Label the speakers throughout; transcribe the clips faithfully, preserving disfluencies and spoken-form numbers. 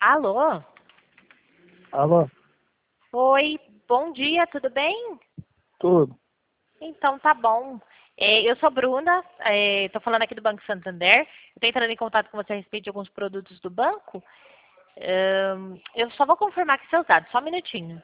Speaker 1: Alô?
Speaker 2: Alô?
Speaker 1: Oi, bom dia, tudo bem?
Speaker 2: Tudo.
Speaker 1: Então tá bom. É, eu sou Bruna, estou falando aqui do Banco Santander. Estou entrando em contato com você a respeito de alguns produtos do banco. Ahn, eu só vou confirmar aqui seus dados, só um minutinho.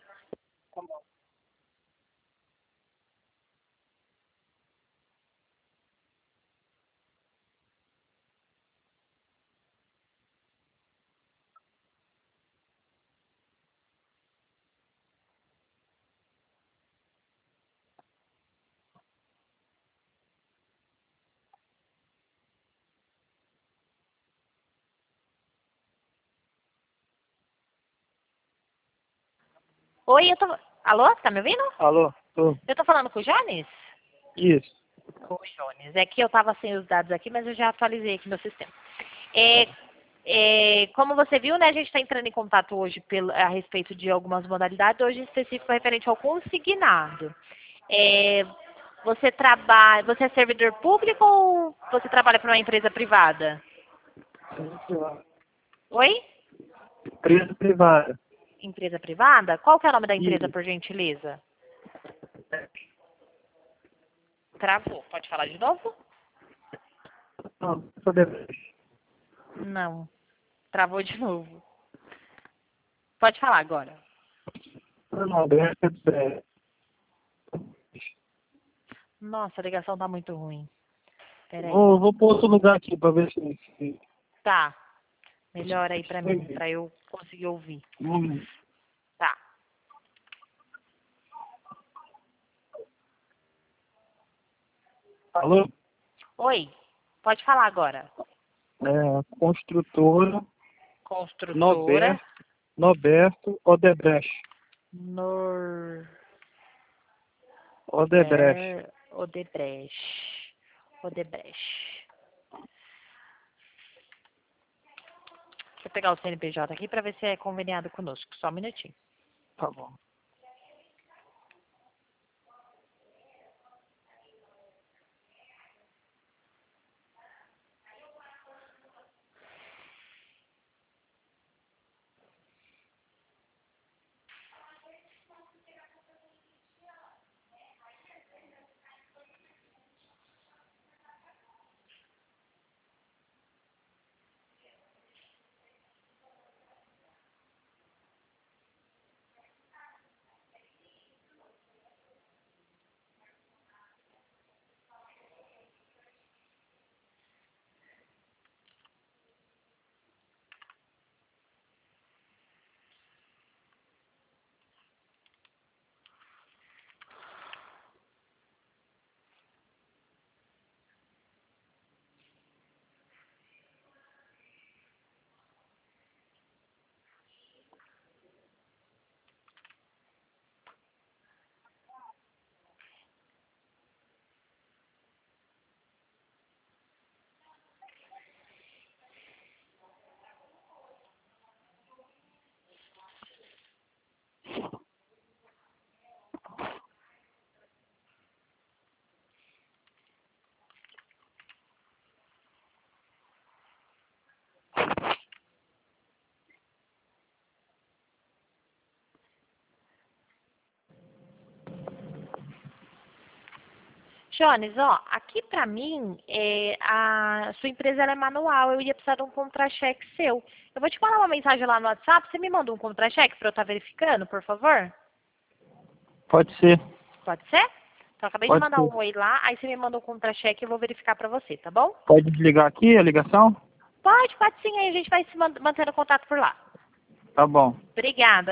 Speaker 1: Oi, eu tô... Alô, tá me ouvindo?
Speaker 2: Alô? Tô.
Speaker 1: Eu tô falando com o Jones?
Speaker 2: Isso.
Speaker 1: Oi, Jones. É que eu tava sem os dados aqui, mas eu já atualizei aqui no sistema. É, é, como você viu, né, a gente está entrando em contato hoje pelo, a respeito de algumas modalidades, hoje em específico referente ao consignado. É, você trabalha, você é servidor público ou você trabalha para uma empresa privada? Oi?
Speaker 2: Empresa privada.
Speaker 1: Empresa privada? Qual que é o nome da empresa,
Speaker 2: Isso.
Speaker 1: por gentileza? Travou. Pode falar de novo?
Speaker 2: Não, sou Debrecht.
Speaker 1: Não. Travou de novo. Pode falar agora.
Speaker 2: Não, Debrecht é Debrecht.
Speaker 1: Nossa, a ligação tá muito ruim. Peraí.
Speaker 2: Vou, vou para outro lugar aqui para ver se... se...
Speaker 1: Tá. Melhor aí pra mim, pra eu conseguir ouvir.
Speaker 2: Hum.
Speaker 1: Tá.
Speaker 2: Alô?
Speaker 1: Oi. Pode falar agora.
Speaker 2: É, construtora
Speaker 1: Construtora
Speaker 2: Noberto, Noberto Odebrecht.
Speaker 1: Nor...
Speaker 2: Odebrecht.
Speaker 1: Ber... Odebrecht. Odebrecht. Deixa eu pegar o C N P J aqui pra ver se é conveniado conosco. Só um minutinho.
Speaker 2: Tá bom.
Speaker 1: Jones, ó, aqui pra mim, é, a sua empresa ela é manual, eu ia precisar de um contra-cheque seu. Eu vou te mandar uma mensagem lá no WhatsApp, você me manda um contra-cheque pra eu estar verificando, por favor?
Speaker 2: Pode ser.
Speaker 1: Pode ser? Então, eu acabei de
Speaker 2: Pode
Speaker 1: mandar
Speaker 2: ser.
Speaker 1: um oi lá, aí você me manda um contra-cheque e eu vou verificar pra você, tá bom?
Speaker 2: Pode desligar aqui a ligação?
Speaker 1: Pode, pode sim, aí a gente vai se man- mantendo contato por lá.
Speaker 2: Tá bom.
Speaker 1: Obrigada.